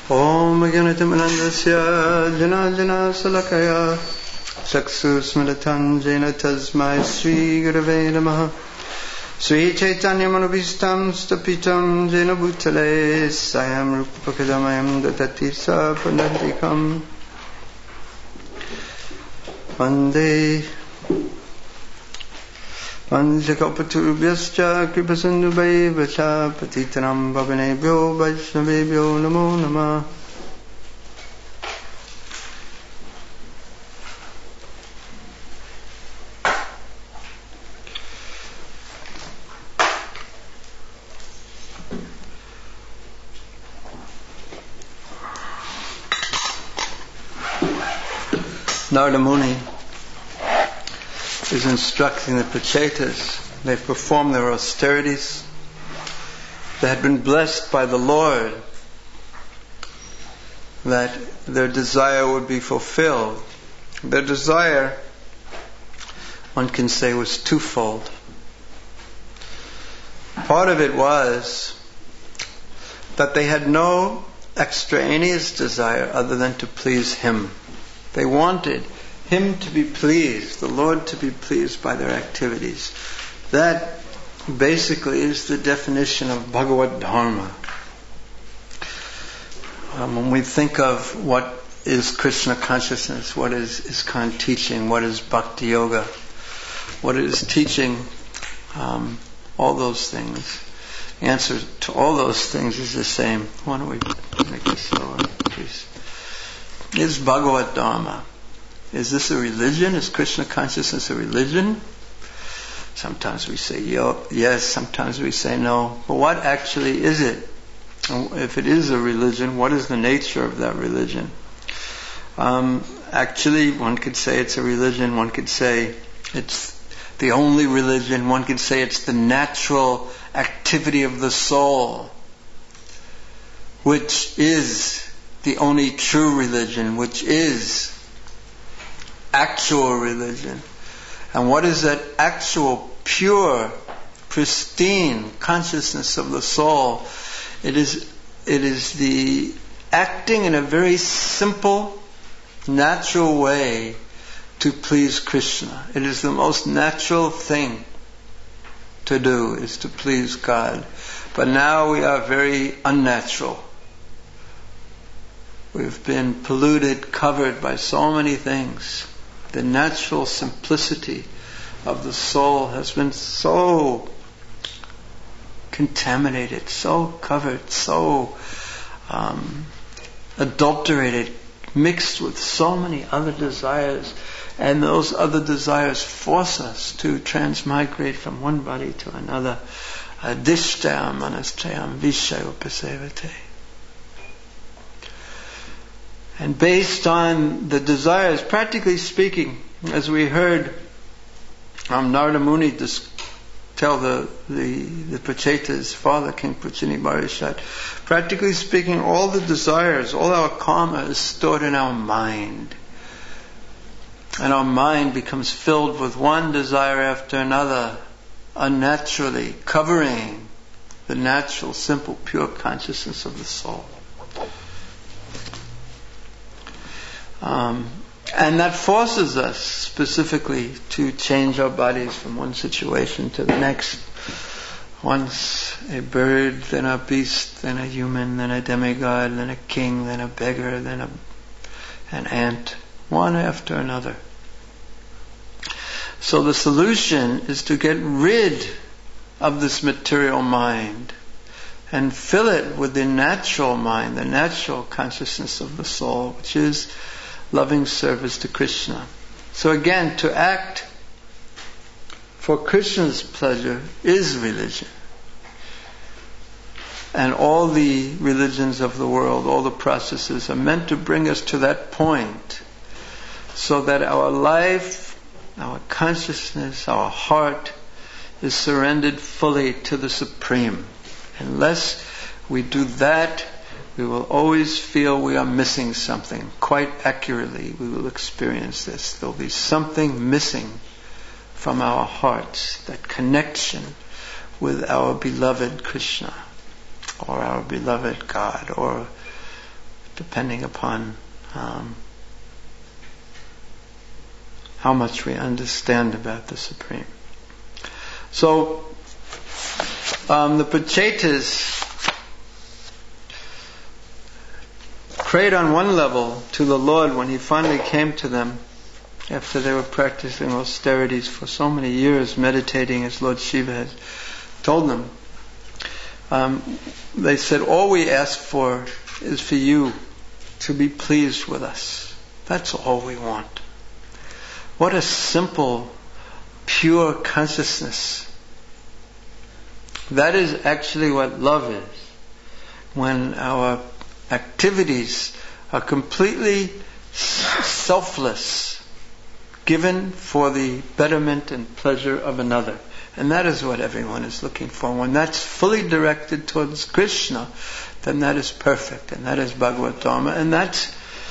Om Gyanatam Jana Salakaya Chaksusmratan Jena Tasmai Sri Gurave Namaha Sri Chaitanya Manubhistam Stapitam Jena Bhutale Sayam Rupakadamayam Datatisa Pandantikam Vande Vanjakapatubhyascha Kripasindubhai Vacha Patitanam Bhavanebhyo Vaishnavebhyo Namo Namah. Narada Muni is instructing the Prachetas. They've performed their austerities. They had been blessed by the Lord that their desire would be fulfilled. Their desire, one can say, was twofold. Part of it was that they had no extraneous desire other than to please Him. They wanted Him to be pleased, the Lord to be pleased by their activities. That basically is the definition of Bhagavad Dharma. When we think of what is Krishna consciousness, what is ISKCON teaching, what is Bhakti Yoga, what is teaching, all those things. The answer to all those things is the same. Why don't we make this slower, please? Is Bhagavad Dharma. Is this a religion? Is Krishna consciousness a religion? Sometimes we say yes, sometimes we say no. But what actually is it? If it is a religion, what is the nature of that religion? Actually, one could say it's a religion, one could say it's the only religion, one could say it's the natural activity of the soul, which is the only true religion, which is actual religion. And what is that actual, pure, pristine consciousness of the soul? It is the acting in a very simple, natural way to please Krishna. It is the most natural thing to do, is to please God. But now we are very unnatural. We've been polluted, covered by so many things. The natural simplicity of the soul has been so contaminated, so covered, so adulterated, mixed with so many other desires. And those other desires force us to transmigrate from one body to another. Adishtayam manastayam vishayopasevate. And based on the desires, practically speaking, as we heard Narada Muni tell the Prachetas, father, King Prachini Barishat, practically speaking, all the desires, all our karma is stored in our mind. And our mind becomes filled with one desire after another, unnaturally, covering the natural, simple, pure consciousness of the soul. And that forces us specifically to change our bodies from one situation to the next. Once a bird, then a beast, then a human, then a demigod, then a king, then a beggar, then an ant, one after another. So the solution is to get rid of this material mind and fill it with the natural mind, the natural consciousness of the soul, which is loving service to Krishna. So again, to act for Krishna's pleasure is religion. And all the religions of the world, all the processes are meant to bring us to that point, so that our life, our consciousness, our heart is surrendered fully to the Supreme. Unless we do that, we will always feel we are missing something. Quite accurately, we will experience this. There will be something missing from our hearts, that connection with our beloved Krishna, or our beloved God, or depending upon how much we understand about the Supreme. So, the Pachetas prayed on one level to the Lord when He finally came to them after they were practicing austerities for so many years, meditating as Lord Shiva had told them. They said, all we ask for is for you to be pleased with us. That's all we want. What a simple, pure consciousness. That is actually what love is. When our activities are completely selfless, given for the betterment and pleasure of another. And that is what everyone is looking for. When that's fully directed towards Krishna, then that is perfect, and that is Bhagavad Dharma, and that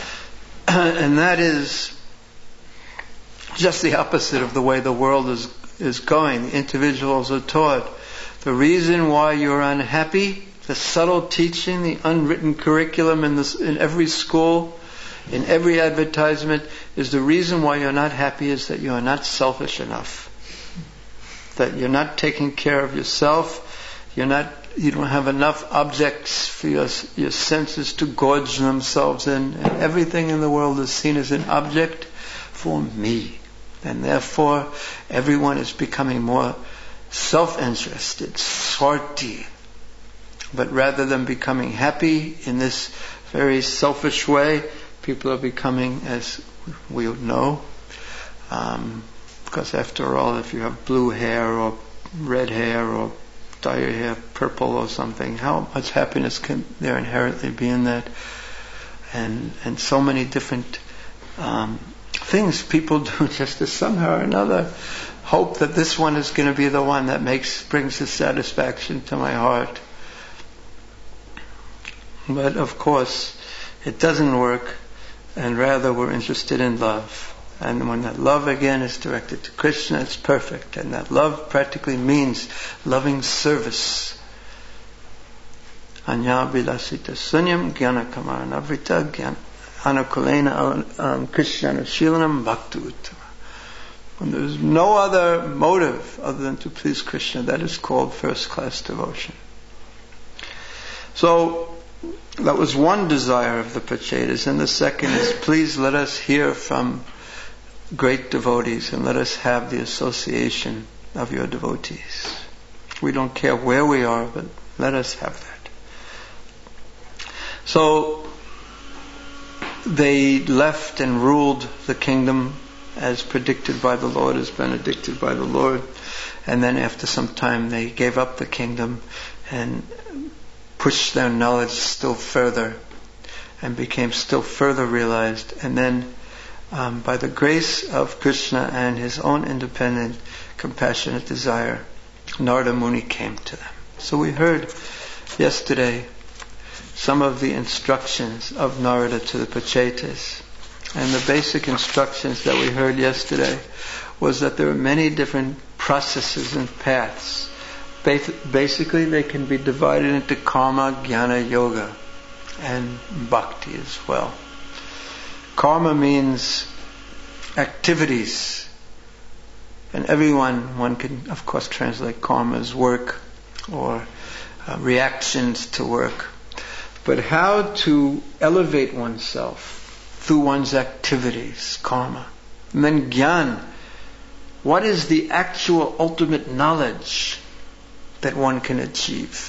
is just the opposite of the way the world is going. The individuals are taught the reason why you're unhappy, the subtle teaching, the unwritten curriculum in every school, in every advertisement, is the reason why you're not happy is that you are not selfish enough. That you're not taking care of yourself, you don't have enough objects for your senses to gorge themselves in, and everything in the world is seen as an object for me. And therefore, everyone is becoming more self-interested, swarti. But rather than becoming happy in this very selfish way, people are becoming, as we know, because after all, if you have blue hair or red hair or dye your hair purple or something, how much happiness can there inherently be in that? And so many different things people do just to somehow or another hope that this one is going to be the one that brings the satisfaction to my heart. But of course, it doesn't work, and rather we're interested in love. And when that love again is directed to Krishna, it's perfect. And that love practically means loving service. Anya vilasita sunyam gyana kamaranavrita gyana anukulena Krishna shilanam bhakti uttama. When there's no other motive other than to please Krishna, that is called first-class devotion. So, that was one desire of the Pachetas, and the second is, please let us hear from great devotees and let us have the association of your devotees. We don't care where we are, but let us have that. So they left and ruled the kingdom as predicted by the Lord, as benedicted by the Lord, and then after some time they gave up the kingdom and pushed their knowledge still further and became still further realized. And then by the grace of Krishna and his own independent, compassionate desire, Narada Muni came to them. So we heard yesterday some of the instructions of Narada to the Pachetas. And the basic instructions that we heard yesterday was that there are many different processes and paths. Basically, they can be divided into karma, jnana, yoga, and bhakti as well. Karma means activities. And one can, of course, translate karma as work or reactions to work. But how to elevate oneself through one's activities, karma. And then jnana. What is the actual ultimate knowledge that one can achieve?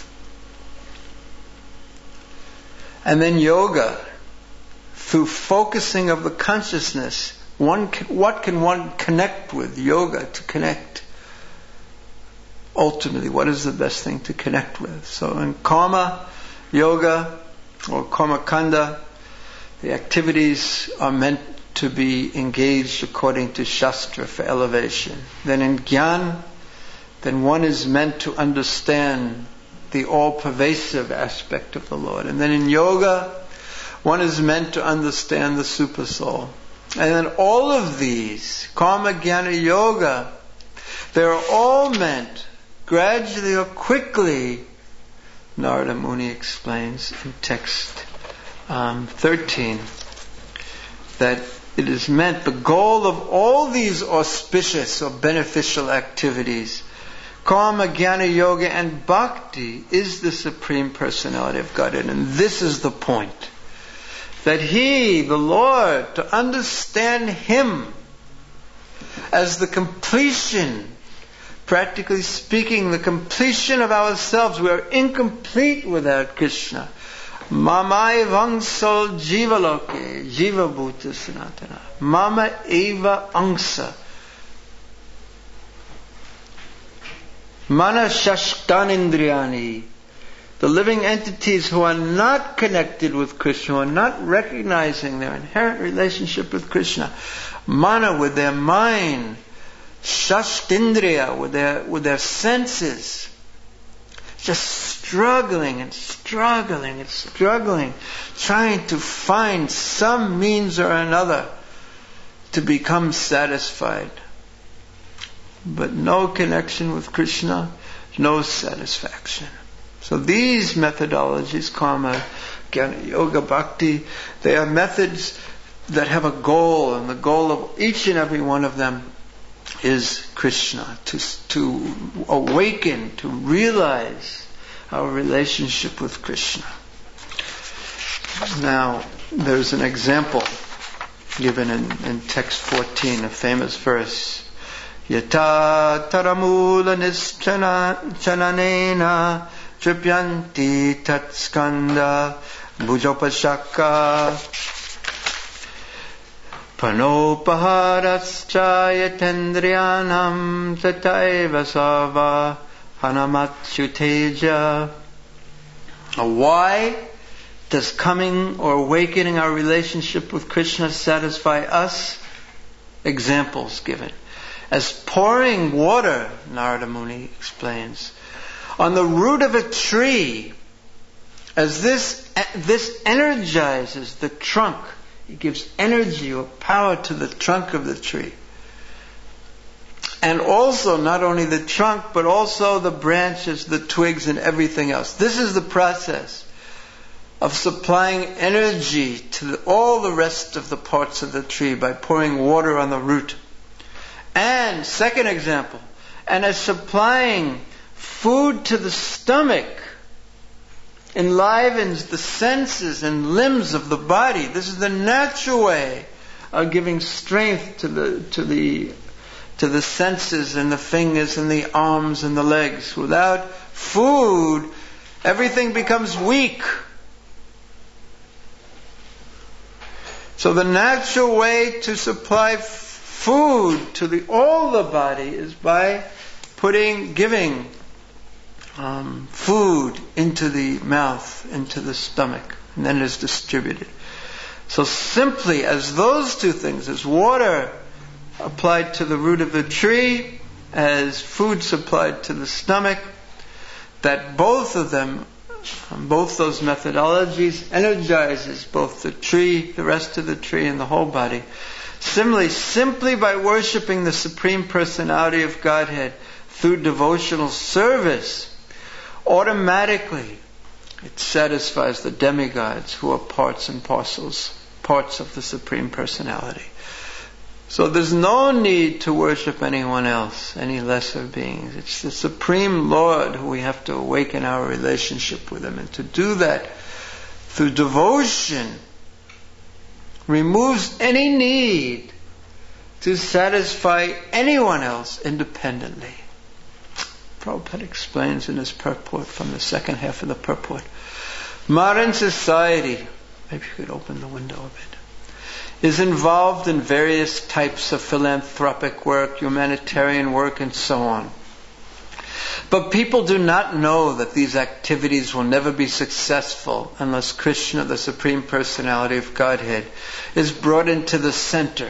And then yoga. Through focusing of the consciousness, what can one connect with? Yoga, to connect. Ultimately, what is the best thing to connect with? So in karma, yoga, or karma kanda, the activities are meant to be engaged according to Shastra for elevation. Then in jnana, then one is meant to understand the all-pervasive aspect of the Lord. And then in yoga, one is meant to understand the super soul. And then all of these, karma, jnana, yoga, they're all meant gradually or quickly, Narada Muni explains in text, 13, that it is meant, the goal of all these auspicious or beneficial activities, Karma, Jnana, Yoga, and Bhakti, is the Supreme Personality of Godhead. And this is the point. That He, the Lord, to understand Him as the completion, practically speaking, the completion of ourselves. We are incomplete without Krishna. Mama evangsal jivaloke, jiva bhuta sanatana. Mama eva angsa. Mana shashtanindriyani. The living entities who are not connected with Krishna, who are not recognizing their inherent relationship with Krishna. Mana, with their mind. Shashtindriya, with their senses. Just struggling and struggling and struggling, trying to find some means or another to become satisfied. But no connection with Krishna, no satisfaction. So these methodologies, karma, jnana, yoga, bhakti, they are methods that have a goal, and the goal of each and every one of them is Krishna, to awaken, to realize our relationship with Krishna. Now, there's an example given in text 14, a famous verse. Yata taramula nischananena tripyanti tatskanda bhujopashaka panopaharascha yatendriyanam tataiva sava hanamachuteja. Why does coming or awakening our relationship with Krishna satisfy us? Examples given. As pouring water, Narada Muni explains, on the root of a tree, as this energizes the trunk, it gives energy or power to the trunk of the tree. And also, not only the trunk, but also the branches, the twigs, and everything else. This is the process of supplying energy to all the rest of the parts of the tree by pouring water on the root. And, second example, and as supplying food to the stomach enlivens the senses and limbs of the body. This is the natural way of giving strength to the senses and the fingers and the arms and the legs. Without food, everything becomes weak. So the natural way to supply food to all the body is by giving food into the mouth, into the stomach, and then it is distributed. So simply as those two things, as water applied to the root of the tree, as food supplied to the stomach, that both of them, both those methodologies, energizes both the tree, the rest of the tree, and the whole body. Similarly, simply by worshipping the Supreme Personality of Godhead through devotional service, automatically it satisfies the demigods who are parts and parcels, parts of the Supreme Personality. So there's no need to worship anyone else, any lesser beings. It's the Supreme Lord who we have to awaken our relationship with Him. And to do that through devotion removes any need to satisfy anyone else independently. Prabhupada explains in his purport, from the second half of the purport, modern society, maybe you could open the window a bit, is involved in various types of philanthropic work, humanitarian work, and so on. But people do not know that these activities will never be successful unless Krishna, the Supreme Personality of Godhead, is brought into the center.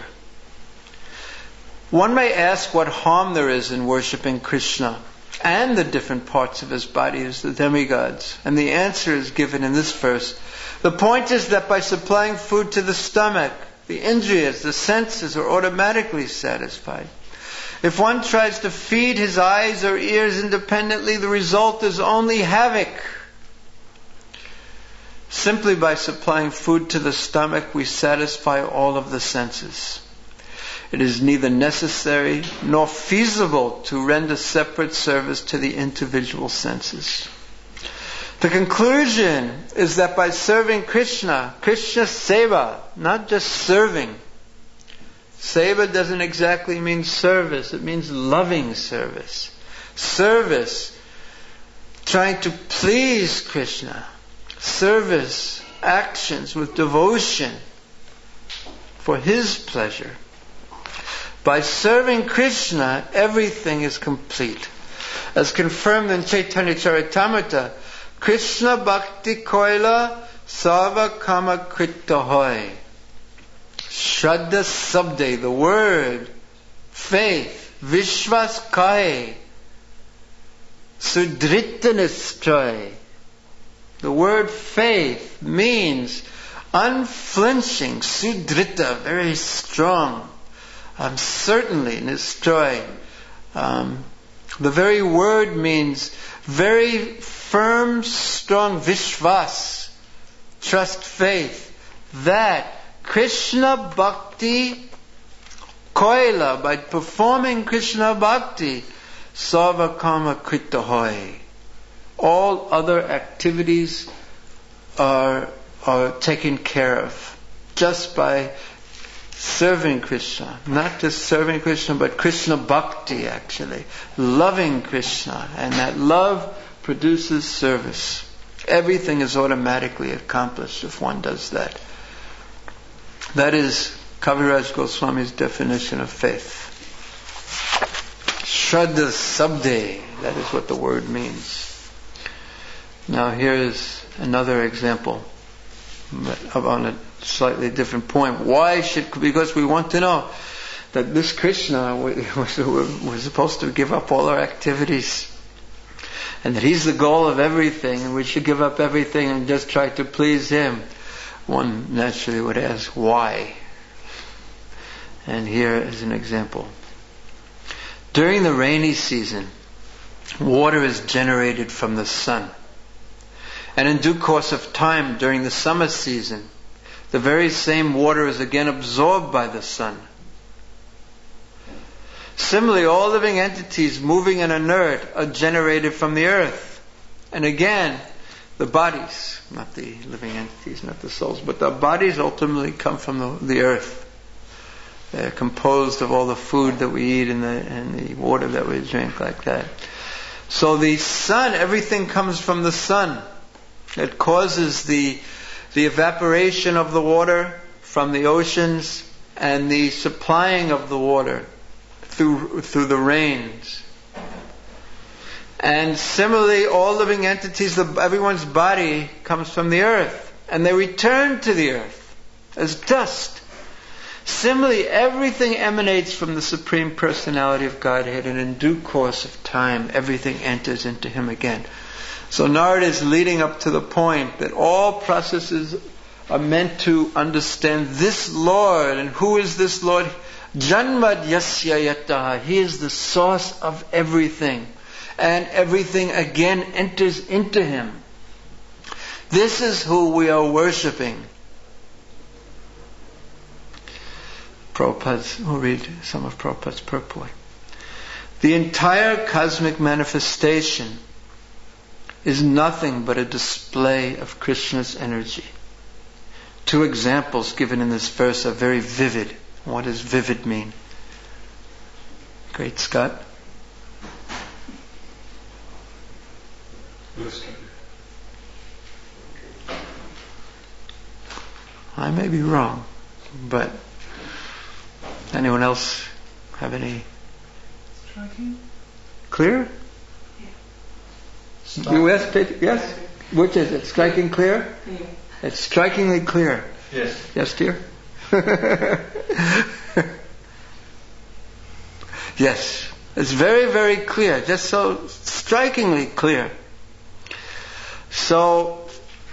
One may ask what harm there is in worshipping Krishna and the different parts of His body as the demigods. And the answer is given in this verse. The point is that by supplying food to the stomach, the indriyas, the senses, are automatically satisfied. If one tries to feed his eyes or ears independently, the result is only havoc. Simply by supplying food to the stomach, we satisfy all of the senses. It is neither necessary nor feasible to render separate service to the individual senses. The conclusion is that by serving Krishna, Krishna seva, not just serving. Seva doesn't exactly mean service, it means loving service. Service, trying to please Krishna. Service, actions with devotion for His pleasure. By serving Krishna, everything is complete. As confirmed in Chaitanya Charitamrita, Krishna Bhakti Koila Sarva Kama Krita Hoy. Shraddha Sabde, the word, faith, Vishwas Kai, Sudrita Nishtray. The word faith means unflinching, Sudrita, very strong, certainly Nishtray. The very word means very firm, strong, Vishwas, trust, faith, that Krishna Bhakti Koila, by performing Krishna Bhakti, Sarva Kama Krita Hoy. All other activities are taken care of just by serving Krishna. Not just serving Krishna, but Krishna Bhakti actually. Loving Krishna. And that love produces service. Everything is automatically accomplished if one does that. That is Kaviraj Goswami's definition of faith. Shraddha Sabde, that is what the word means. Now here is another example on a slightly different point. Because we want to know that this Krishna, we're supposed to give up all our activities, and that He's the goal of everything, and we should give up everything and just try to please Him. One naturally would ask, why? And here is an example. During the rainy season, water is generated from the sun. And in due course of time, during the summer season, the very same water is again absorbed by the sun. Similarly, all living entities moving and inert are generated from the earth. And again, the bodies, not the living entities, not the souls, but the bodies ultimately come from the earth. They're composed of all the food that we eat and the water that we drink, like that. So the sun, everything comes from the sun. It causes the evaporation of the water from the oceans and the supplying of the water through the rains. And similarly, all living entities, everyone's body comes from the earth, and they return to the earth as dust. Similarly, everything emanates from the Supreme Personality of Godhead, and in due course of time, everything enters into Him again. So Narada is leading up to the point that all processes are meant to understand this Lord. And who is this Lord? Janmad Yasya Yataha. He is the source of everything. And everything again enters into Him. This is who we are worshipping. We'll read some of Prabhupada's purport. The entire cosmic manifestation is nothing but a display of Krishna's energy. Two examples given in this verse are very vivid. What does vivid mean? Great Scott? I may be wrong, but anyone else have any? Striking. Clear? Yes? Which is it? Striking clear? Yeah. It's strikingly clear. Yes. Yes, dear? Yes. It's very, very clear. Just so strikingly clear. So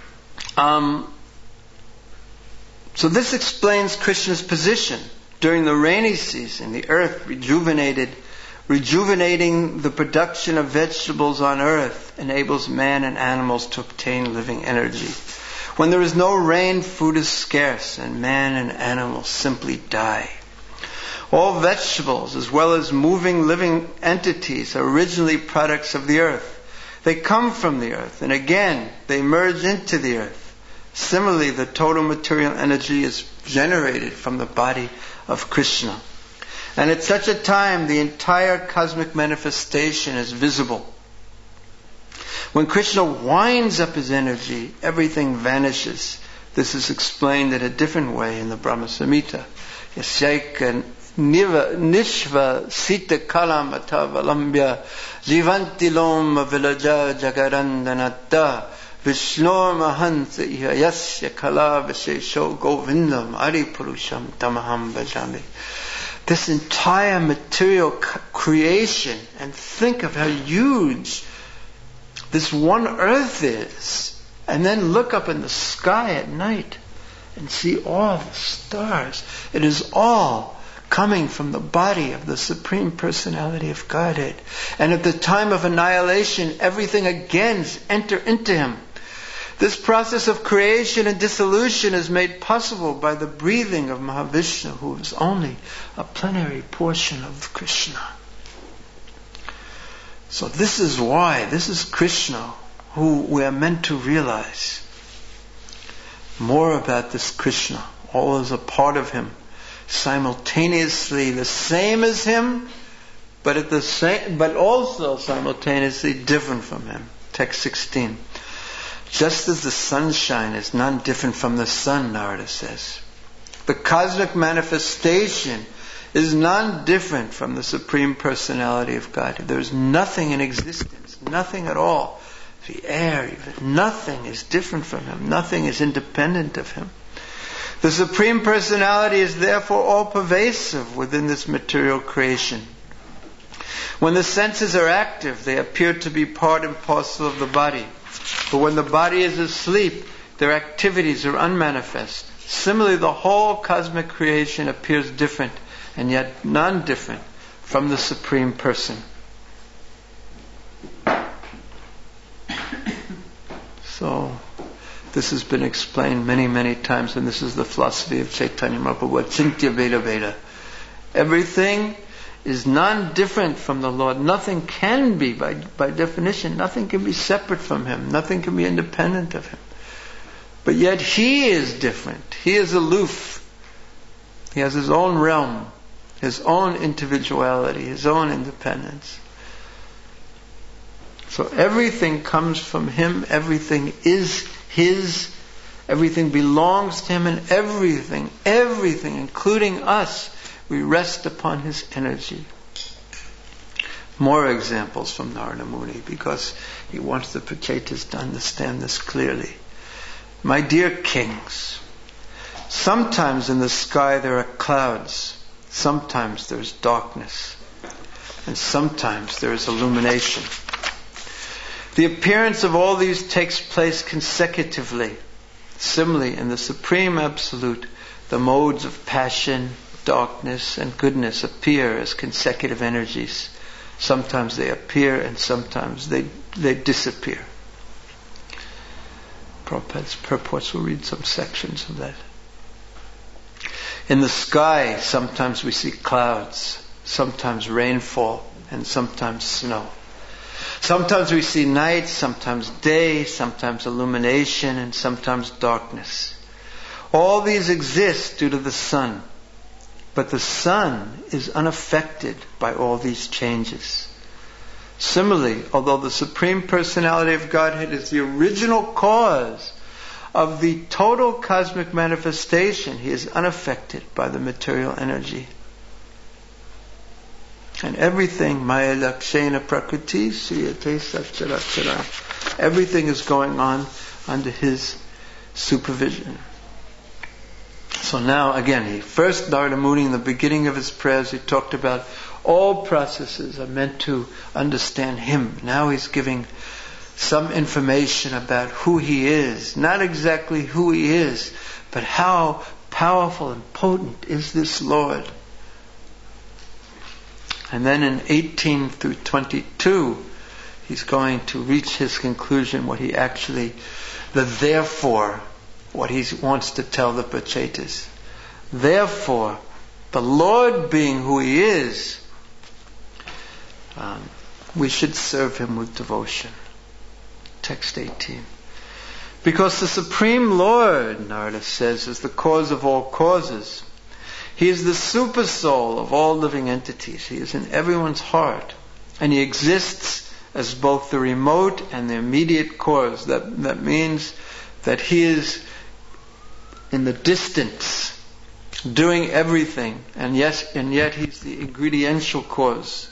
this explains Krishna's position. During the rainy season, the earth rejuvenating the production of vegetables on earth enables man and animals to obtain living energy. When there is no rain, food is scarce, and man and animals simply die. All vegetables, as well as moving living entities, are originally products of the earth. They come from the earth, and again, they merge into the earth. Similarly, the total material energy is generated from the body of Krishna. And at such a time, the entire cosmic manifestation is visible. When Krishna winds up his energy, everything vanishes. This is explained in a different way in the Brahma Samhita. Yasyaika nishva sita kalam atavalambya jivanti loma vilaja jagarandanatta vishnor mahanta ihayasya kala vishesho govindam aripurusham tamaham bhajami. This entire material creation, and think of how huge this one earth is, and then look up in the sky at night and see all the stars. It is all coming from the body of the Supreme Personality of Godhead. And at the time of annihilation, everything again enter into Him. This process of creation and dissolution is made possible by the breathing of Mahavishnu, who is only a plenary portion of Krishna. So this is why, this is Krishna, who we are meant to realize. More about this Krishna. All is a part of Him. Simultaneously the same as Him, but also simultaneously different from Him. Text 16. Just as the sunshine is none different from the sun, Narada says. The cosmic manifestation is none different from the Supreme Personality of God. There is nothing in existence, nothing at all. The air, even nothing is different from Him. Nothing is independent of Him. The Supreme Personality is therefore all-pervasive within this material creation. When the senses are active, they appear to be part and parcel of the body. But when the body is asleep, their activities are unmanifest. Similarly, the whole cosmic creation appears different, and yet none different from the Supreme Person. So, this has been explained many, many times, and this is the philosophy of Chaitanya Mahaprabhu, Chintya Veda Veda. Everything is non-different from the Lord. Nothing can be, by definition, nothing can be separate from Him. Nothing can be independent of Him. But yet He is different. He is aloof. He has His own realm, His own individuality, His own independence. So everything comes from Him, everything is His, everything belongs to Him, and everything, including us, we rest upon His energy. More examples from Narada Muni, because he wants the Prachetas to understand this clearly. My dear kings, sometimes in the sky there are clouds, sometimes there is darkness, and sometimes there is illumination. The appearance of all these takes place consecutively. Similarly, in the Supreme Absolute, the modes of passion, darkness, and goodness appear as consecutive energies. Sometimes they appear and sometimes they disappear. Prabhupada's purports will read some sections of that. In the sky, sometimes we see clouds, sometimes rainfall, and sometimes snow. Sometimes we see night, sometimes day, sometimes illumination, and sometimes darkness. All these exist due to the sun. But the sun is unaffected by all these changes. Similarly, although the Supreme Personality of Godhead is the original cause of the total cosmic manifestation, He is unaffected by the material energy. And everything, Maya Lakshena Prakriti, Sriyate Satcharakshara, everything is going on under His supervision. So now, again, first Narada Muni, in the beginning of his prayers, he talked about all processes are meant to understand Him. Now he's giving some information about who He is. Not exactly who He is, but how powerful and potent is this Lord. And then in 18 through 22, he's going to reach his conclusion, what he actually, the therefore what he wants to tell the Prachetas. Therefore, the Lord being who he is, we should serve him with devotion. Text 18. Because the Supreme Lord, Narada says, is the cause of all causes. He is the super soul of all living entities. He is in everyone's heart. And he exists as both the remote and the immediate cause. That means that he is in the distance, doing everything, and yet he's the ingrediential cause.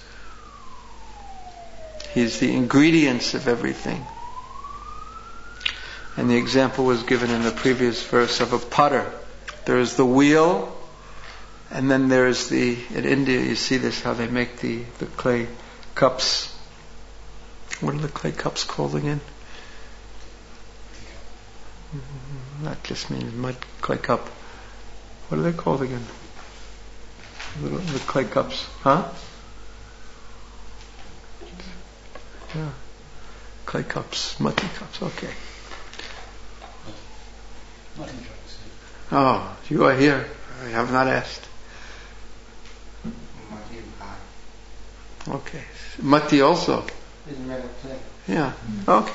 He's the ingredients of everything. And the example was given in the previous verse of a potter. There is the wheel, and then there is in India you see this, how they make the clay cups. What are the clay cups called again? That just means mud clay cup. What are they called again? The clay cups. Huh? Yeah. Clay cups. Muddy cups. Okay. Oh, you are here. I have not asked. Okay. Mati also. Isn't that a clay? Yeah. Okay.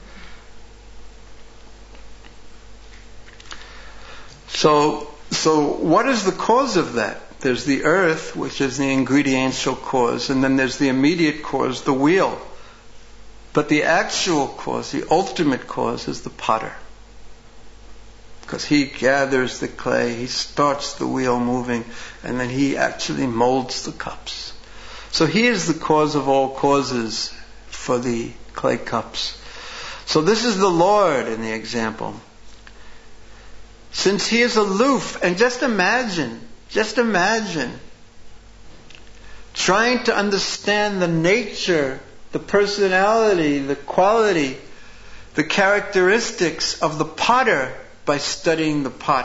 So what is the cause of that? There's the earth, which is the ingrediential cause, and then there's the immediate cause, the wheel. But the actual cause, the ultimate cause, is the potter. Because he gathers the clay, he starts the wheel moving, and then he actually molds the cups. So he is the cause of all causes for the clay cups. So this is the Lord in the example. Since he is aloof, and just imagine, trying to understand the nature, the personality, the quality, the characteristics of the potter by studying the pot.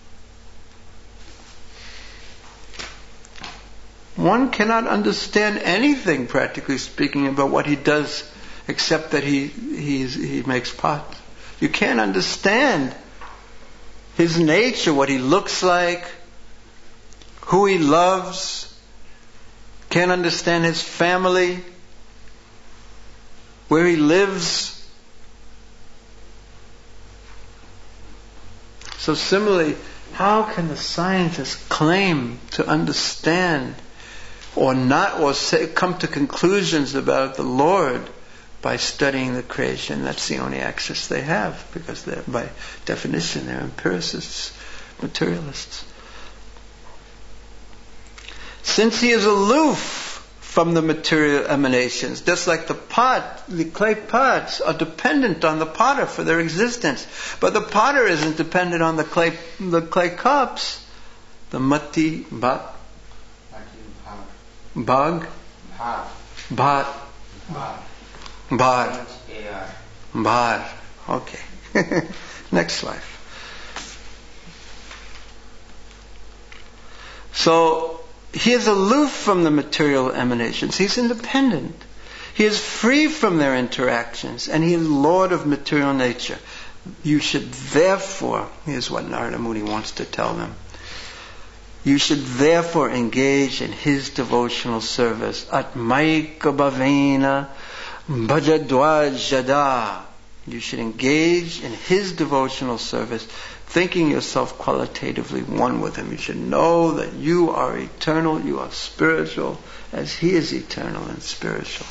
One cannot understand anything, practically speaking, about what he does, except that he makes pots. You can't understand his nature, what he looks like, who he loves. Can't understand his family, where he lives. So similarly, how can the scientist claim to understand or come to conclusions about the Lord by studying the creation? That's the only access they have, because by definition they're empiricists, materialists. Since he is aloof from the material emanations, just like the clay pots are dependent on the potter for their existence, but the potter isn't dependent on the clay cups. The mati bag. Bar. Okay. Next slide. So, he is aloof from the material emanations. He's independent. He is free from their interactions, and he is Lord of material nature. You should therefore, here's what Narada Muni wants to tell them, you should therefore engage in his devotional service. Atmaika bhavena bhajadwajada. You should engage in his devotional service, thinking yourself qualitatively one with him. You should know that you are eternal, you are spiritual, as he is eternal and spiritual.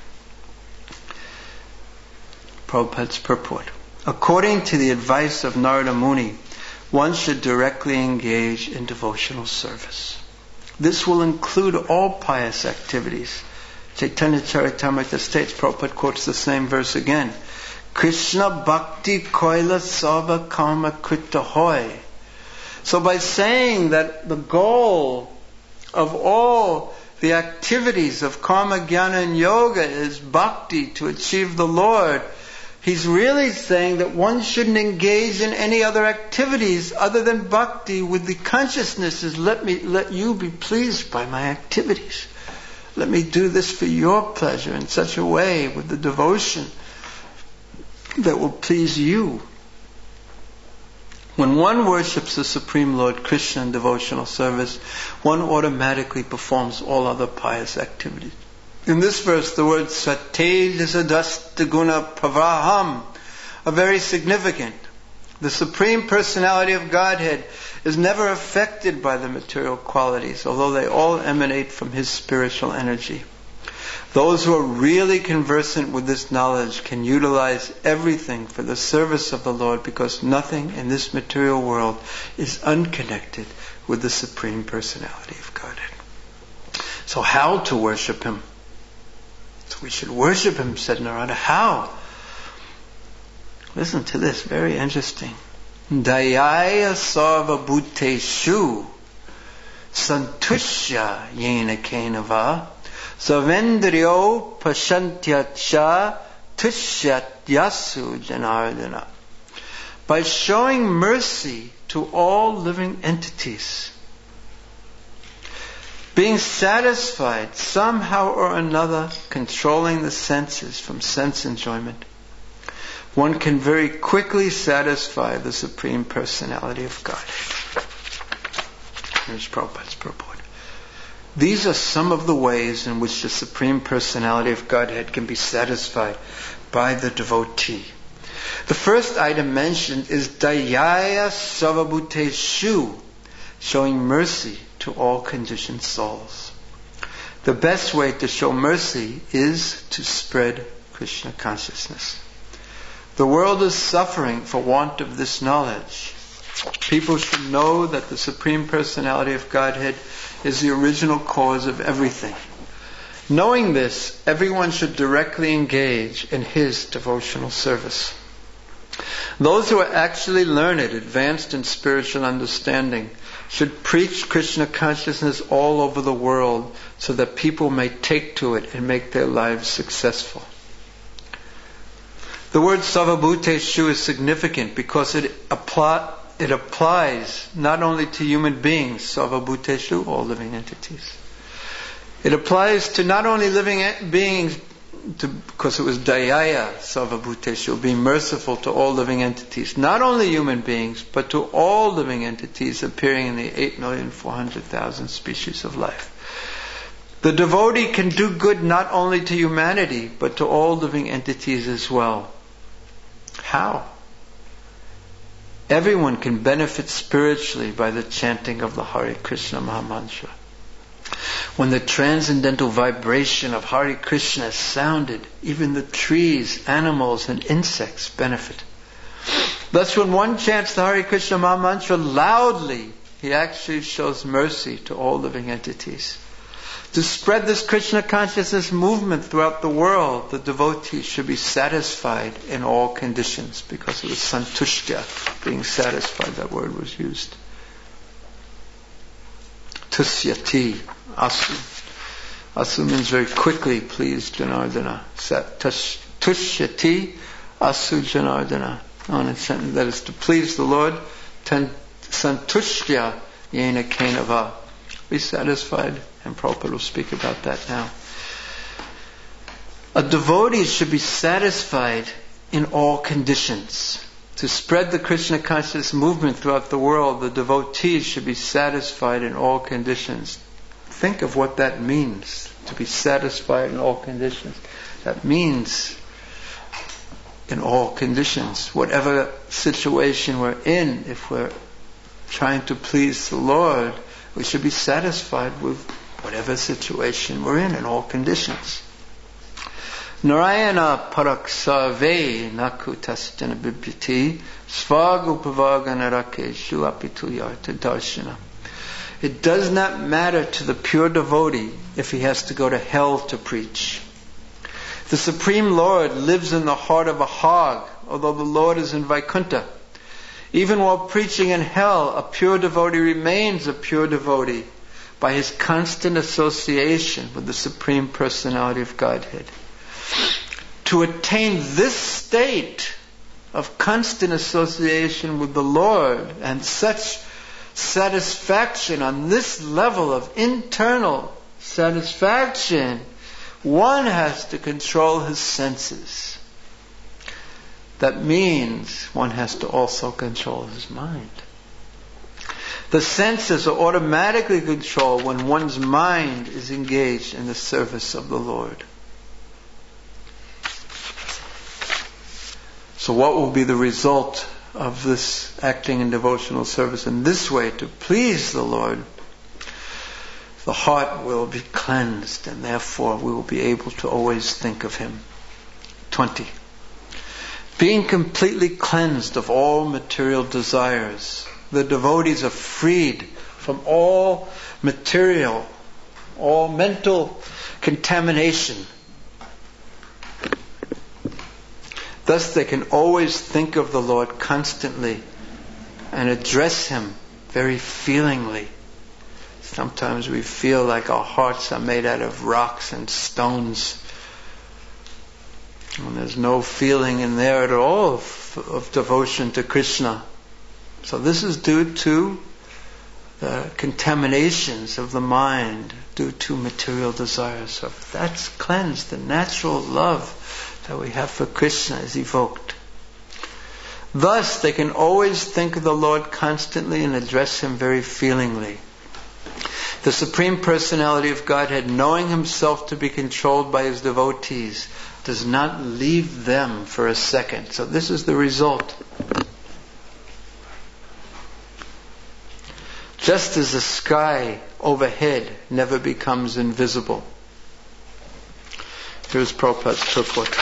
Prabhupada's purport. According to the advice of Narada Muni, one should directly engage in devotional service. This will include all pious activities. Chaitanya Charitamrita states, Prabhupada quotes the same verse again, Krishna Bhakti Koila Sava Karma Krita Hoy. So by saying that the goal of all the activities of karma, jnana and yoga is bhakti, to achieve the Lord, he's really saying that one shouldn't engage in any other activities other than bhakti, with the consciousness is let you be pleased by my activities. Let me do this for your pleasure in such a way, with the devotion that will please you. When one worships the Supreme Lord Krishna in devotional service, one automatically performs all other pious activities. In this verse, the words Satejasadastataguna Pravaham are very significant. The Supreme Personality of Godhead is never affected by the material qualities, although they all emanate from His spiritual energy. Those who are really conversant with this knowledge can utilize everything for the service of the Lord, because nothing in this material world is unconnected with the Supreme Personality of Godhead. So how to worship Him? So we should worship Him, said Narada. How? Listen to this, very interesting. Dayaya sarva bhuteshu santushya yena kenava Savendriyo Pashantyacha Tushyat Yasu Janardana. By showing mercy to all living entities, being satisfied somehow or another, controlling the senses from sense enjoyment, one can very quickly satisfy the Supreme Personality of Godhead. Here's Prabhupada's purport. These are some of the ways in which the Supreme Personality of Godhead can be satisfied by the devotee. The first item mentioned is Dayaya Sarvabhuteshu, showing mercy to all conditioned souls. The best way to show mercy is to spread Krishna consciousness. The world is suffering for want of this knowledge. People should know that the Supreme Personality of Godhead is the original cause of everything. Knowing this, everyone should directly engage in His devotional service. Those who are actually learned, advanced in spiritual understanding, should preach Krishna consciousness all over the world so that people may take to it and make their lives successful. The word Sarvabhuteshu is significant because it applies not only to human beings, Sarvabhuteshu, all living entities. It applies to not only living beings, because it was Dayaya Sarvabhuteshu, being merciful to all living entities. Not only human beings, but to all living entities appearing in the 8,400,000 species of life. The devotee can do good not only to humanity, but to all living entities as well. How? Everyone can benefit spiritually by the chanting of the Hare Krishna Mahamantra. When the transcendental vibration of Hare Krishna is sounded, even the trees, animals, and insects benefit. Thus, when one chants the Hare Krishna Mahamantra loudly, he actually shows mercy to all living entities. To spread this Krishna consciousness movement throughout the world, the devotee should be satisfied in all conditions, because it was santushtya, being satisfied, that word was used. Tusyati, asu. Asu means very quickly, please Janardana. Tushyati, asu Janardana. That is to please the Lord. Santushtya yena kenava. Be satisfied. And Prabhupada will speak about that now. A devotee should be satisfied in all conditions. To spread the Krishna consciousness movement throughout the world, the devotees should be satisfied in all conditions. Think of what that means, to be satisfied in all conditions. That means in all conditions. Whatever situation we're in, if we're trying to please the Lord, we should be satisfied with whatever situation we're in all conditions. Narayana paraksarve nakutasjana bibhyati svagupavaganarake apituyarta darshana. It does not matter to the pure devotee if he has to go to hell to preach. The Supreme Lord lives in the heart of a hog, although the Lord is in Vaikuntha. Even while preaching in hell, a pure devotee remains a pure devotee by his constant association with the Supreme Personality of Godhead. To attain this state of constant association with the Lord and such satisfaction on this level of internal satisfaction, one has to control his senses. That means one has to also control his mind. The senses are automatically controlled when one's mind is engaged in the service of the Lord. So what will be the result of this acting in devotional service in this way to please the Lord? The heart will be cleansed, and therefore we will be able to always think of Him. 20. Being completely cleansed of all material desires, the devotees are freed from all material, all mental contamination. Thus they can always think of the Lord constantly and address Him very feelingly. Sometimes we feel like our hearts are made out of rocks and stones. And there's no feeling in there at all of devotion to Krishna. So this is due to the contaminations of the mind, due to material desires. So if that's cleansed, the natural love that we have for Krishna is evoked. Thus they can always think of the Lord constantly and address Him very feelingly. The Supreme Personality of Godhead, knowing Himself to be controlled by His devotees, does not leave them for a second. So this is the result. Just as the sky overhead never becomes invisible. Here's Prabhupada's purport.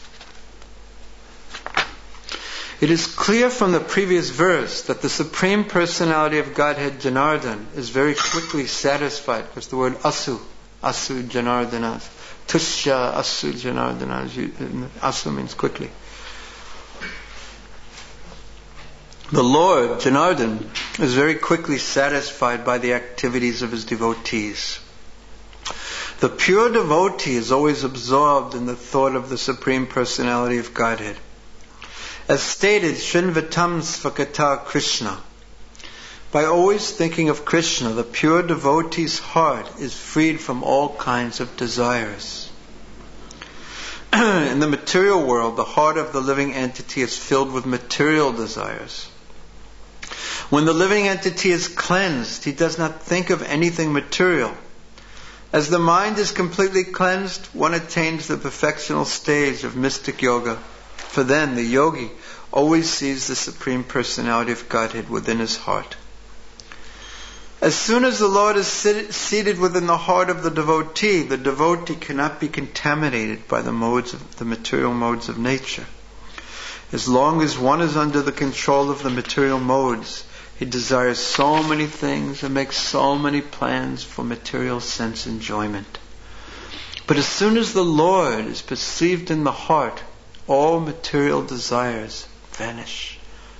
It is clear from the previous verse that the Supreme Personality of Godhead, Janardana, is very quickly satisfied, because the word asu Janardana, tushya asu Janardana, asu means quickly. The Lord, Janardana, is very quickly satisfied by the activities of His devotees. The pure devotee is always absorbed in the thought of the Supreme Personality of Godhead. As stated, Srinvatam Svakata Krishna. By always thinking of Krishna, the pure devotee's heart is freed from all kinds of desires. In the material world, the heart of the living entity is filled with material desires. When the living entity is cleansed, he does not think of anything material. As the mind is completely cleansed, one attains the perfectional stage of mystic yoga. For then the yogi always sees the Supreme Personality of Godhead within his heart. As soon as the Lord is seated within the heart of the devotee cannot be contaminated by the material modes of nature. As long as one is under the control of the material modes, he desires so many things and makes so many plans for material sense enjoyment. But as soon as the Lord is perceived in the heart, all material desires vanish.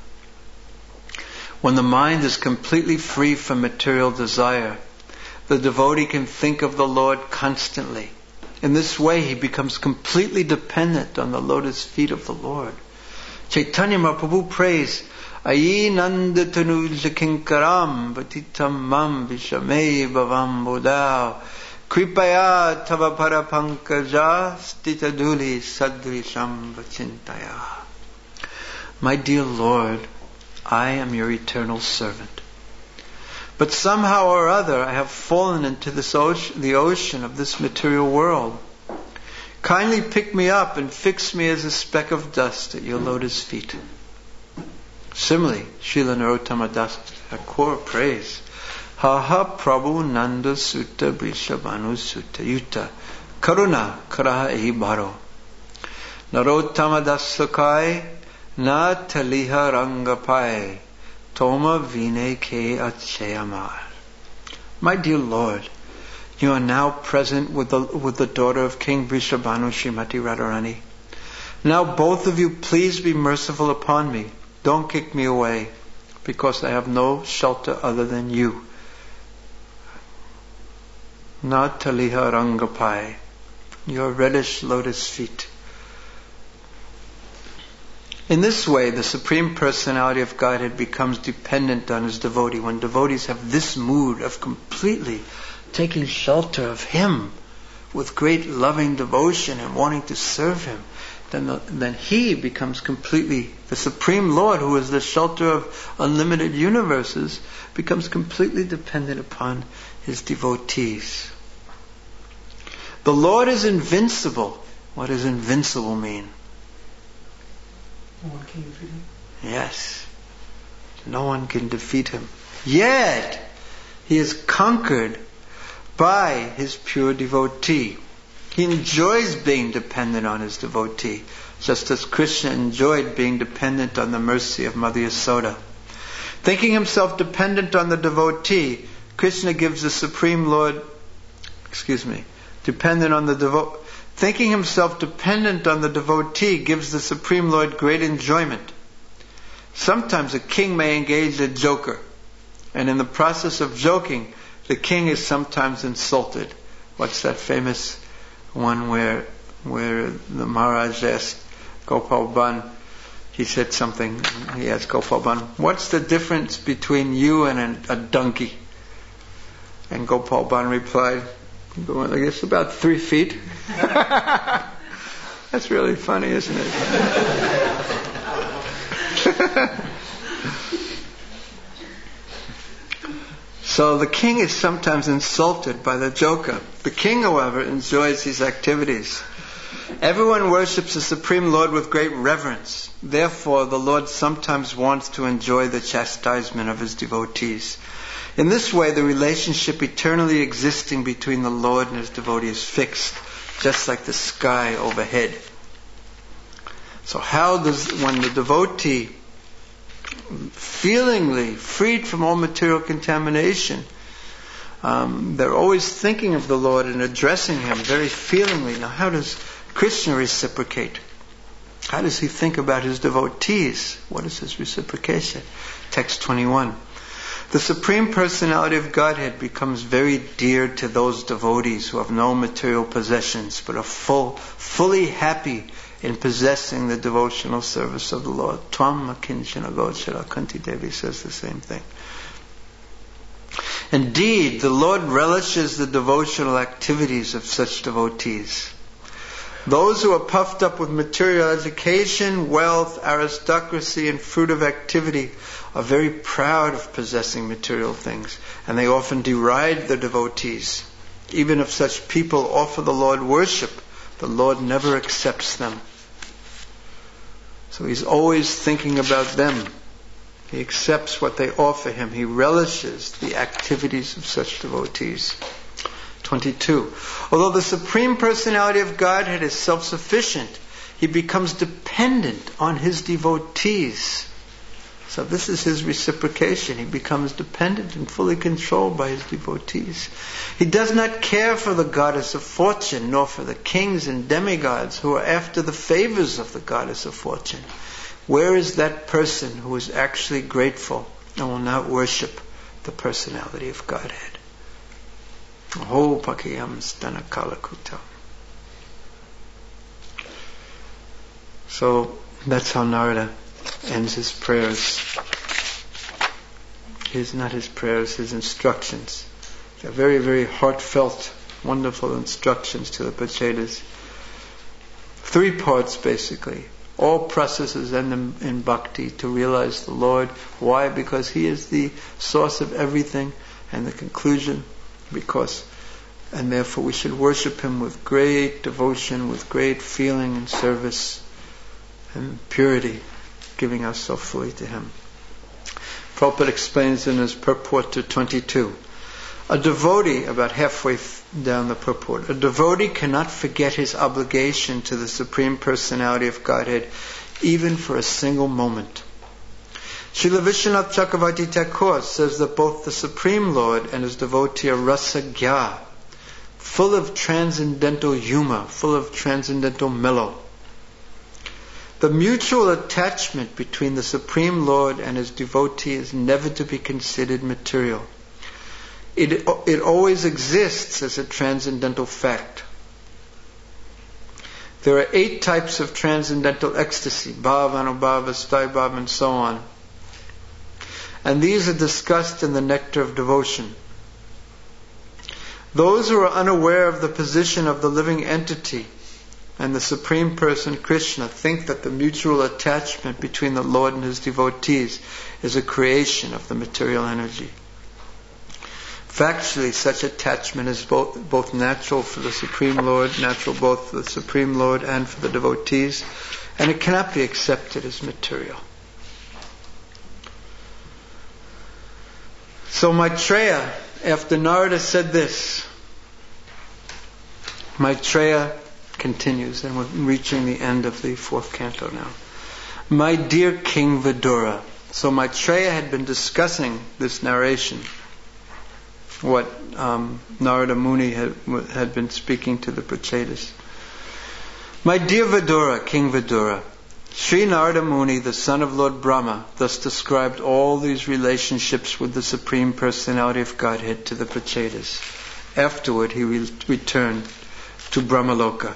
When the mind is completely free from material desire, the devotee can think of the Lord constantly. In this way, he becomes completely dependent on the lotus feet of the Lord. Chaitanya Mahaprabhu prays, Ayi nanda tanuja kinkaram patitam mam vishamei bhavam bodao kripaya tava parapankaja stitaduli sadrisham vachintaya. My dear Lord, I am your eternal servant. But somehow or other I have fallen into the ocean of this material world. Kindly pick me up and fix me as a speck of dust at your lotus feet. Similarly, Srila Narottama Das Thakur prays, Ha ha Prabhu Nanda Sutta Brishabhanu Sutta Yuta Karuna Karaha Ehi Bharo Narottama Das Thakai Na Taliha Rangapai Toma Vine Ke Achayamar. My dear Lord, you are now present with the daughter of King Vrishabhanu, Srimati Radharani. Now both of you please be merciful upon me. Don't kick me away, because I have no shelter other than you. Na Taliha Rangapai, your reddish lotus feet. In this way, the Supreme Personality of Godhead becomes dependent on His devotee. When devotees have this mood of completely taking shelter of Him with great loving devotion and wanting to serve Him, then he becomes completely, the Supreme Lord, who is the shelter of unlimited universes, becomes completely dependent upon his devotees. The Lord is invincible. What does invincible mean? No one can defeat him. Yes. No one can defeat him. Yet, he is conquered by his pure devotee. He enjoys being dependent on his devotee, just as Krishna enjoyed being dependent on the mercy of Mother Yasoda. Thinking himself dependent on the devotee, Krishna gives the Supreme Lord, thinking himself dependent on the devotee gives the Supreme Lord great enjoyment. Sometimes a king may engage a joker, and in the process of joking, the king is sometimes insulted. What's that famous one where the Maharaj asked Gopal Bhan, he said something, he asked Gopal Bhan, what's the difference between you and a donkey? And Gopal Bhan replied, I guess about 3 feet. That's really funny, isn't it? So the king is sometimes insulted by the joker. The king, however, enjoys these activities. Everyone worships the Supreme Lord with great reverence. Therefore, the Lord sometimes wants to enjoy the chastisement of his devotees. In this way, the relationship eternally existing between the Lord and his devotee is fixed, just like the sky overhead. So when the devotee, feelingly freed from all material contamination, they're always thinking of the Lord and addressing him very feelingly. Now, how does Krishna reciprocate? How does he think about his devotees? What is his reciprocation? Text 21. The Supreme Personality of Godhead becomes very dear to those devotees who have no material possessions but are fully happy in possessing the devotional service of the Lord. Tvam akinchana gochara. Kunti Devi says the same thing. Indeed, the Lord relishes the devotional activities of such devotees. Those who are puffed up with material education, wealth, aristocracy, and fruit of activity are very proud of possessing material things, and they often deride the devotees. Even if such people offer the Lord worship, the Lord never accepts them. So he's always thinking about them. He accepts what they offer him. He relishes the activities of such devotees. 22. Although the Supreme Personality of Godhead is self-sufficient, he becomes dependent on his devotees. So this is his reciprocation. He becomes dependent and fully controlled by his devotees. He does not care for the goddess of fortune, nor for the kings and demigods who are after the favors of the goddess of fortune. Where is that person who is actually grateful and will not worship the personality of Godhead? Ho pakiyam stana kalakuta. So that's how Narada ends his prayers. Not his prayers, his instructions. They're very, very heartfelt, wonderful instructions to the Pachetas. 3 parts basically. All processes end in bhakti, to realize the Lord. Why? Because he is the source of everything. And the conclusion, and therefore we should worship him with great devotion, with great feeling and service and purity, giving ourselves fully to him. Prabhupada explains in his purport to 22. A devotee, about halfway down the purport, a devotee cannot forget his obligation to the Supreme Personality of Godhead even for a single moment. Srila Vishwanath Chakravarti Thakur says that both the Supreme Lord and his devotee are rasagya, full of transcendental humor, full of transcendental mellow. The mutual attachment between the Supreme Lord and his devotee is never to be considered material. It always exists as a transcendental fact. There are 8 types of transcendental ecstasy, bhava, anubhava, staibhava, and so on. And these are discussed in the Nectar of Devotion. Those who are unaware of the position of the living entity and the Supreme Person Krishna think that the mutual attachment between the Lord and His devotees is a creation of the material energy. Factually, such attachment is both natural for the Supreme Lord, natural both for the Supreme Lord and for the devotees, and it cannot be accepted as material. So Maitreya, after Narada said this, Maitreya continues, and we're reaching the end of the 4th canto now. My dear King Vidura. So Maitreya had been discussing this narration, what Narada Muni had been speaking to the Prachetas. My dear Vidura, King Vidura, Sri Narada Muni, the son of Lord Brahma, thus described all these relationships with the Supreme Personality of Godhead to the Prachetas. Afterward, he returned to Brahmaloka.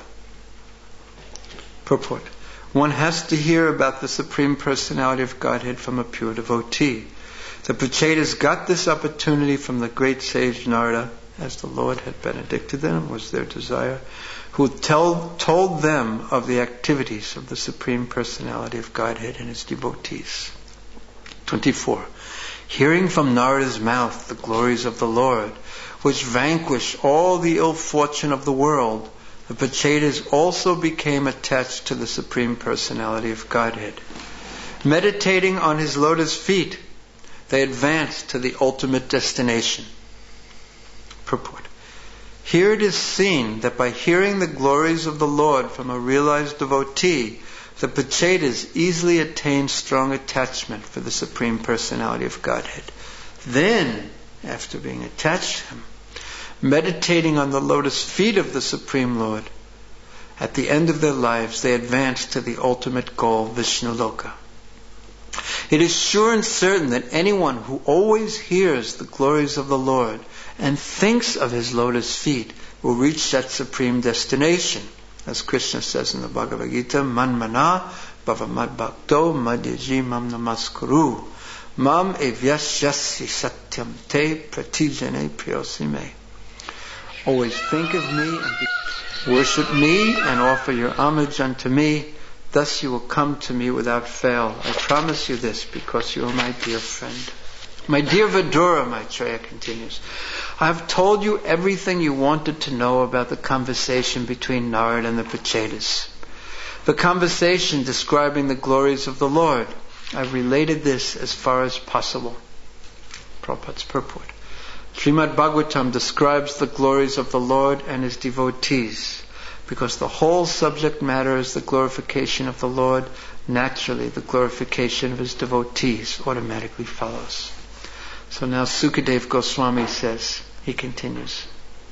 Purport. One has to hear about the Supreme Personality of Godhead from a pure devotee. The Prachetas got this opportunity from the great sage Narada, as the Lord had benedicted them, was their desire, who told them of the activities of the Supreme Personality of Godhead and His devotees. 24. Hearing from Narada's mouth the glories of the Lord, which vanquish all the ill fortune of the world, the Prachetas also became attached to the Supreme Personality of Godhead. Meditating on His lotus feet, they advanced to the ultimate destination. Purport. Here it is seen that by hearing the glories of the Lord from a realized devotee, the Prachetas easily attain strong attachment for the Supreme Personality of Godhead. Then, after being attached to Him, meditating on the lotus feet of the Supreme Lord, at the end of their lives they advance to the ultimate goal, Vishnu Loka. It is sure and certain that anyone who always hears the glories of the Lord and thinks of His lotus feet will reach that supreme destination. As Krishna says in the Bhagavad Gita, Manmana bhavamad bhakto madhyaji mam namaskuru mam evyasyasya satyam te pratijane priyosime. Always think of me and worship me and offer your homage unto me. Thus you will come to me without fail. I promise you this because you are my dear friend. My dear Vidura, Maitreya continues, I have told you everything you wanted to know about the conversation between Narada and the Prachetas. The conversation describing the glories of the Lord. I've related this as far as possible. Prabhupada's purport. Srimad Bhagavatam describes the glories of the Lord and His devotees. Because the whole subject matter is the glorification of the Lord, naturally the glorification of His devotees automatically follows. So now Sukadeva Goswami says, he continues,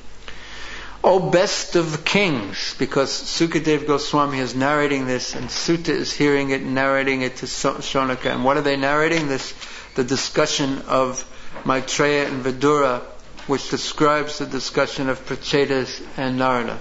O best of kings, because Sukadeva Goswami is narrating this and Sutta is hearing it and narrating it to Shonaka. And what are they narrating? The discussion of Maitreya and Vidura, which describes the discussion of Prachetas and Narada.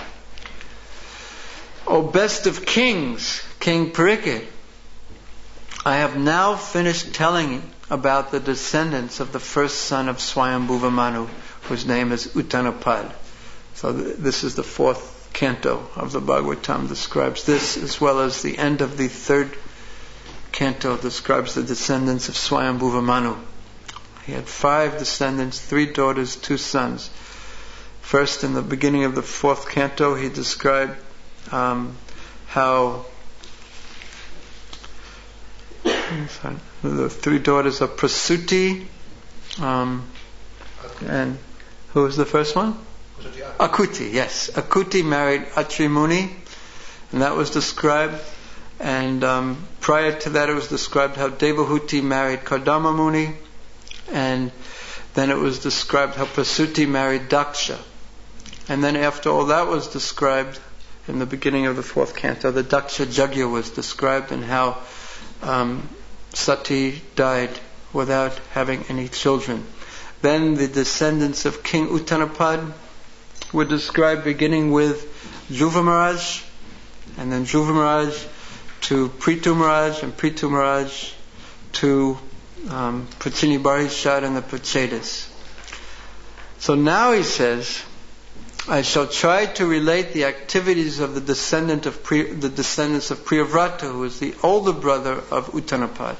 O best of kings, King Parikshit, I have now finished telling about the descendants of the first son of Swayambhuva Manu, whose name is Uttanapad. So this is the 4th canto of the Bhagavatam, describes this, as well as the end of the 3rd canto describes the descendants of Swayambhuva Manu. He had 5 descendants, 3 daughters, 2 sons. First, in the beginning of the 4th canto, he described how the 3 daughters of Prasuti, and who was the first one? Akuti, yes. Akuti married Atri Muni, and that was described. And prior to that it was described how Devahuti married Kardama Muni, and then it was described how Prasuti married Daksha. And then after all that was described, in the beginning of the 4th canto, the Daksha Yajna was described, and how Sati died without having any children. Then the descendants of King Uttanapad were described, beginning with Dhruva Maharaj, and then Dhruva Maharaj to Prithu Maharaj, and Prithu Maharaj to Prachini Barishad and the Prachetas. So now he says, I shall try to relate the activities of the descendants of Priyavrata, who is the older brother of Uttanapad.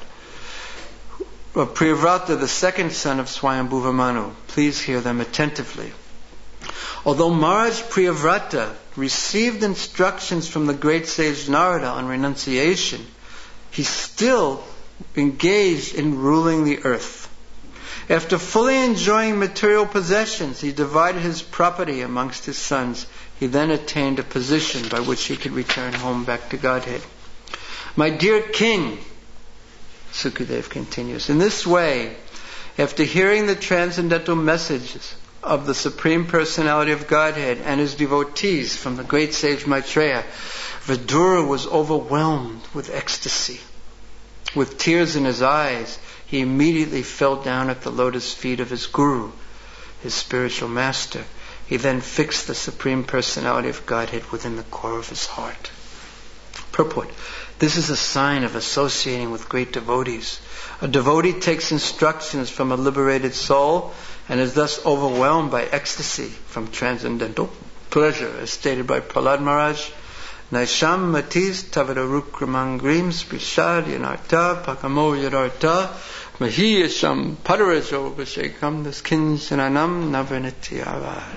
Priyavrata, the second son of Swayambhuva Manu. Please hear them attentively. Although Maharaj Priyavrata received instructions from the great sage Narada on renunciation, he still engaged in ruling the earth. After fully enjoying material possessions, he divided his property amongst his sons. He then attained a position by which he could return home back to Godhead. My dear king, Sukadev continues, in this way, after hearing the transcendental messages of the Supreme Personality of Godhead and his devotees from the great sage Maitreya, Vidura was overwhelmed with ecstasy. With tears in his eyes, he immediately fell down at the lotus feet of his guru, his spiritual master. He then fixed the Supreme Personality of Godhead within the core of his heart. Purport. This is a sign of associating with great devotees. A devotee takes instructions from a liberated soul and is thus overwhelmed by ecstasy from transcendental pleasure, as stated by Prahlad Maharaj. Naisham matis tavadarukramangrim sprishad yanarta pakamo yadarta mahiyasham padarajo vishekam daskinjananam navanityavad.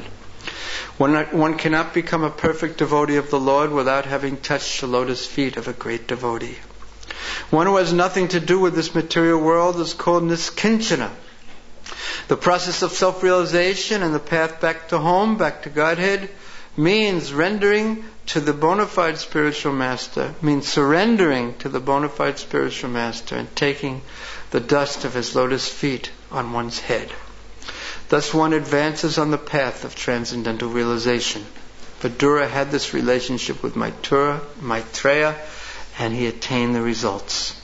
One cannot become a perfect devotee of the Lord without having touched the lotus feet of a great devotee. One who has nothing to do with this material world is called niskinchana. The process of self-realization and the path back to home, back to Godhead, means rendering to the bona fide spiritual master, means surrendering to the bona fide spiritual master and taking the dust of his lotus feet on one's head. Thus one advances on the path of transcendental realization. Vidura had this relationship with Maitreya, and he attained the results.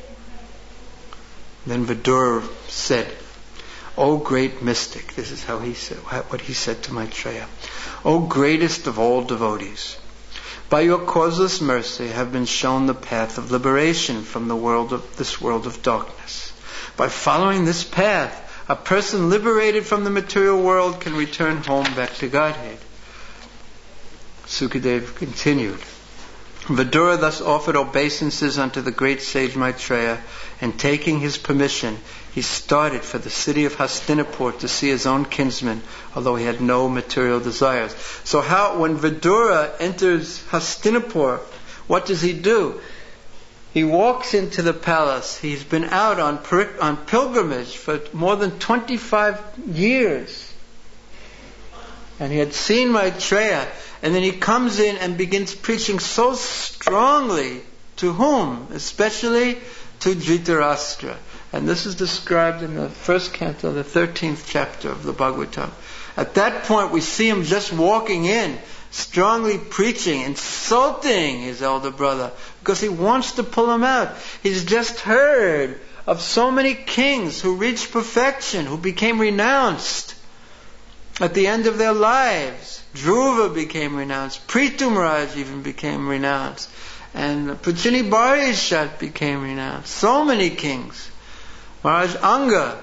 Then Vidura said, O great mystic, this is how he said, what he said to Maitreya, O greatest of all devotees, by your causeless mercy have been shown the path of liberation from this world of darkness. By following this path, a person liberated from the material world can return home back to Godhead. Sukadev continued. Vidura thus offered obeisances unto the great sage Maitreya, and taking his permission, he started for the city of Hastinapur to see his own kinsman, although he had no material desires. So when Vidura enters Hastinapur, what does he do? He walks into the palace. He's been out on pilgrimage for more than 25 years. And he had seen Maitreya. And then he comes in and begins preaching so strongly. To whom? Especially to Dhritarashtra. And this is described in the first canto, the 13th chapter of the Bhagavatam. At that point we see him just walking in, strongly preaching, insulting his elder brother, because he wants to pull him out. He's just heard of so many kings who reached perfection, who became renounced at the end of their lives. Dhruva became renounced. Prithu Maharaj even became renounced. And Puchini Barishat became renounced. So many kings. Maharaj Anga.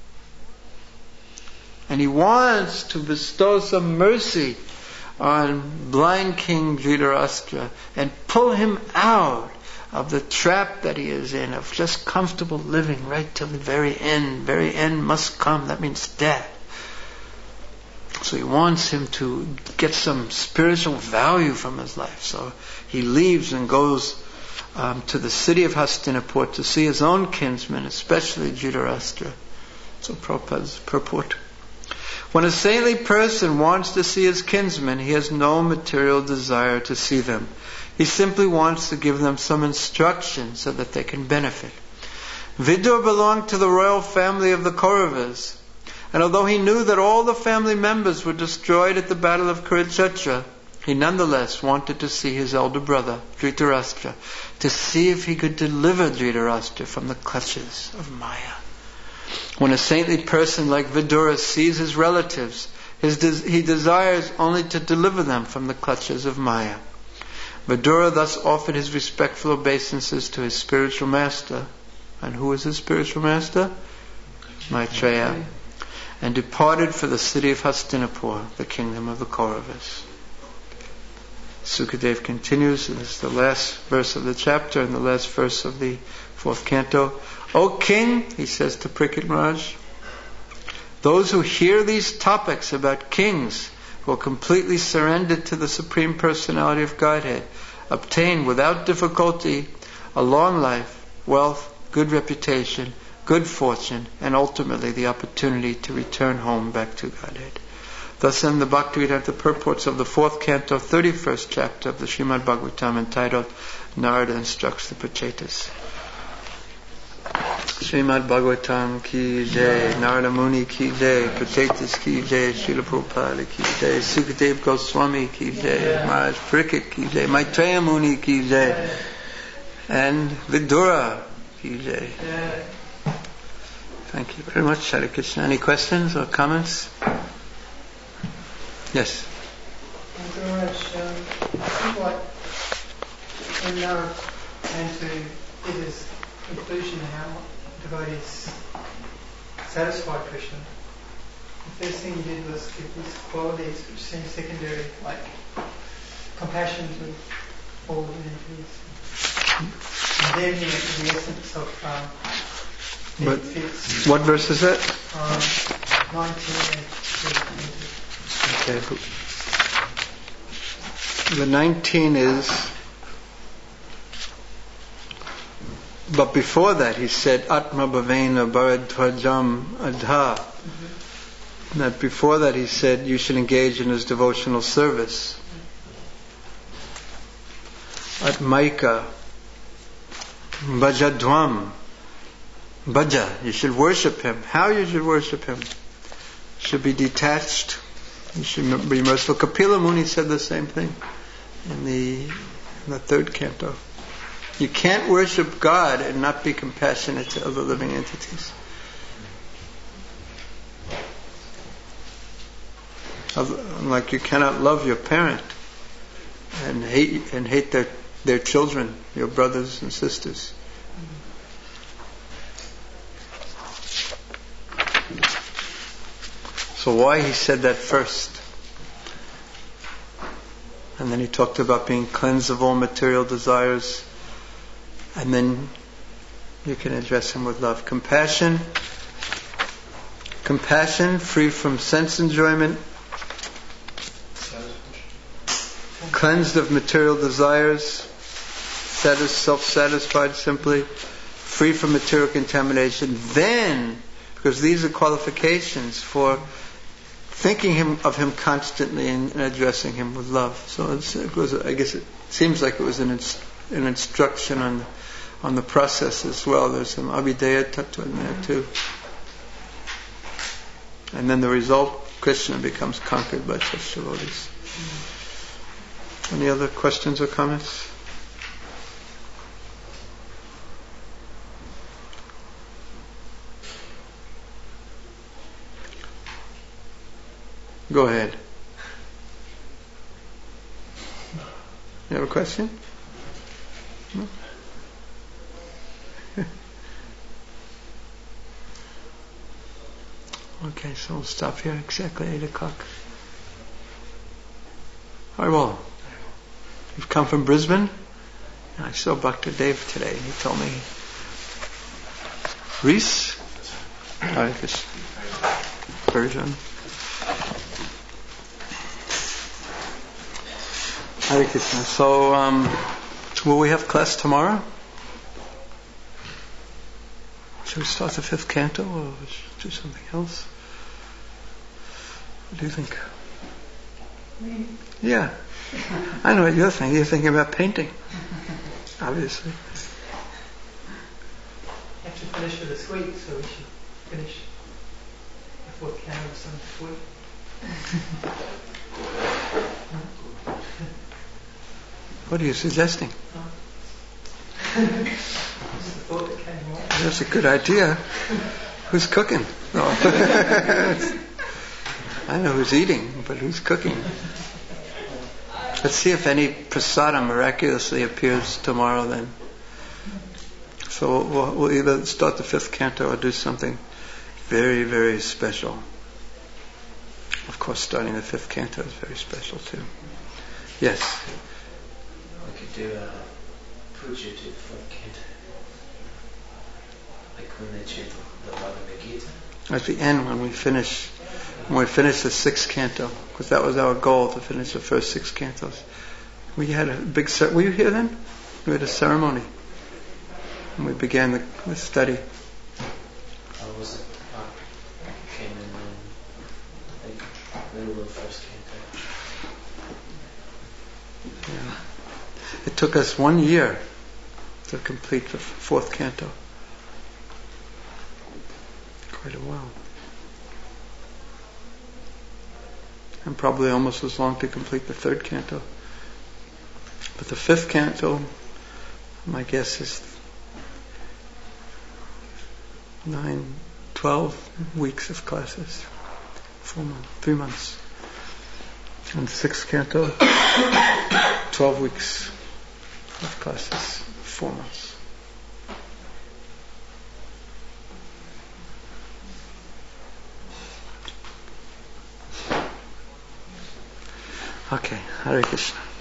And he wants to bestow some mercy on blind King Dhritarashtra and pull him out of the trap that he is in, of just comfortable living right till the very end. Very end must come. That means death. So he wants him to get some spiritual value from his life. So he leaves and goes to the city of Hastinapur to see his own kinsman, especially Dhritarashtra. So Prabhupada's purport. When a saintly person wants to see his kinsmen, he has no material desire to see them. He simply wants to give them some instruction so that they can benefit. Vidur belonged to the royal family of the Kauravas, and although he knew that all the family members were destroyed at the battle of Kurukshetra, he nonetheless wanted to see his elder brother, Dhritarashtra, to see if he could deliver Dhritarashtra from the clutches of Maya. When a saintly person like Vidura sees his relatives, he desires only to deliver them from the clutches of Maya. Vidura thus offered his respectful obeisances to his spiritual master. And who is his spiritual master? Maitreya. and departed for the city of Hastinapur, the kingdom of the Kauravas. Sukadeva continues, and this is the last verse of the chapter and the last verse of the 4th canto. O king, he says to Parikshit Maharaj, those who hear these topics about kings who are completely surrendered to the Supreme Personality of Godhead obtain without difficulty a long life, wealth, good reputation, good fortune, and ultimately the opportunity to return home back to Godhead. Thus in the Bhaktivedanta purports of the 4th canto, 31st chapter of the Srimad Bhagavatam, entitled Narada Instructs the Prachetas. Srimad Bhagavatam ki jai, Narada Muni ki jai, Prachetas ki jai, Srila Prabhupada ki jai, Sukadeva Goswami ki jai, Maharaj Parikshit ki jai, Maitreya Muni ki jai, and Vidura ki jai. Thank you very much, Hare Krishna. Any questions or comments? Yes. Maharaj, I think like when Narada came to give his conclusion how devotees satisfied Krishna, the first thing he did was give these qualities which seem secondary, like compassion to all the entities. And then the essence of benefits. What verse is that? 19 and 20. Okay. The 19 is, but before that he said Atma Bhavena Bharadhvajam Adha. That before that he said you should engage in his devotional service. Atmaika Bhajadvam Bhaja, you should worship him. How you should worship him? Should be detached. You should be merciful. Kapila Muni said the same thing in the 3rd canto. You can't worship God and not be compassionate to other living entities. Like you cannot love your parent and hate their children, your brothers and sisters. So why he said that first? And then he talked about being cleansed of all material desires. And then you can address him with love. Compassion, free from sense enjoyment, cleansed of material desires, self-satisfied simply, free from material contamination. Then, because these are qualifications for thinking of him constantly and addressing him with love. So I guess it seems like it was an instruction on the process as well. There's some Abhidheya tattva in there too. And then the result, Krishna becomes conquered by such devotees. Any other questions or comments? Go ahead. You have a question? No? Okay, so we'll stop here exactly 8 o'clock. All right, well, you've come from Brisbane? I saw Bhakta Dev today. He told me. Reese? Hare Krishna. Persian. Hare Krishna. So, will we have class tomorrow? Should we start the 5th canto or do something else? What do you think? Me? Yeah. I know what you're thinking. You're thinking about painting. Obviously. I have to finish for this week, so we should finish the 4th canto or something this week. What are you suggesting? That's a good idea. Who's cooking? No. I know who's eating, but who's cooking? Let's see if any prasadam miraculously appears tomorrow then. So we'll either start the 5th canto or do something very, very special. Of course, starting the 5th canto is very special too. Yes? We could do a puja to the 4th canto. Like when they chant the Bhagavad Gita. At the end, when we finish the 6th canto, because that was our goal, to finish the first 6 cantos. We had a big... Were you here then? We had a ceremony. And we began the study. Was it? Came in like middle of 1st canto. Yeah. It took us 1 year to complete the 4th canto. Quite a while. And probably almost as long to complete the 3rd canto. But the 5th canto, my guess is 12 weeks of classes. 3 months. And 6th canto, 12 weeks of classes, 4 months. Okay, Hare Krishna.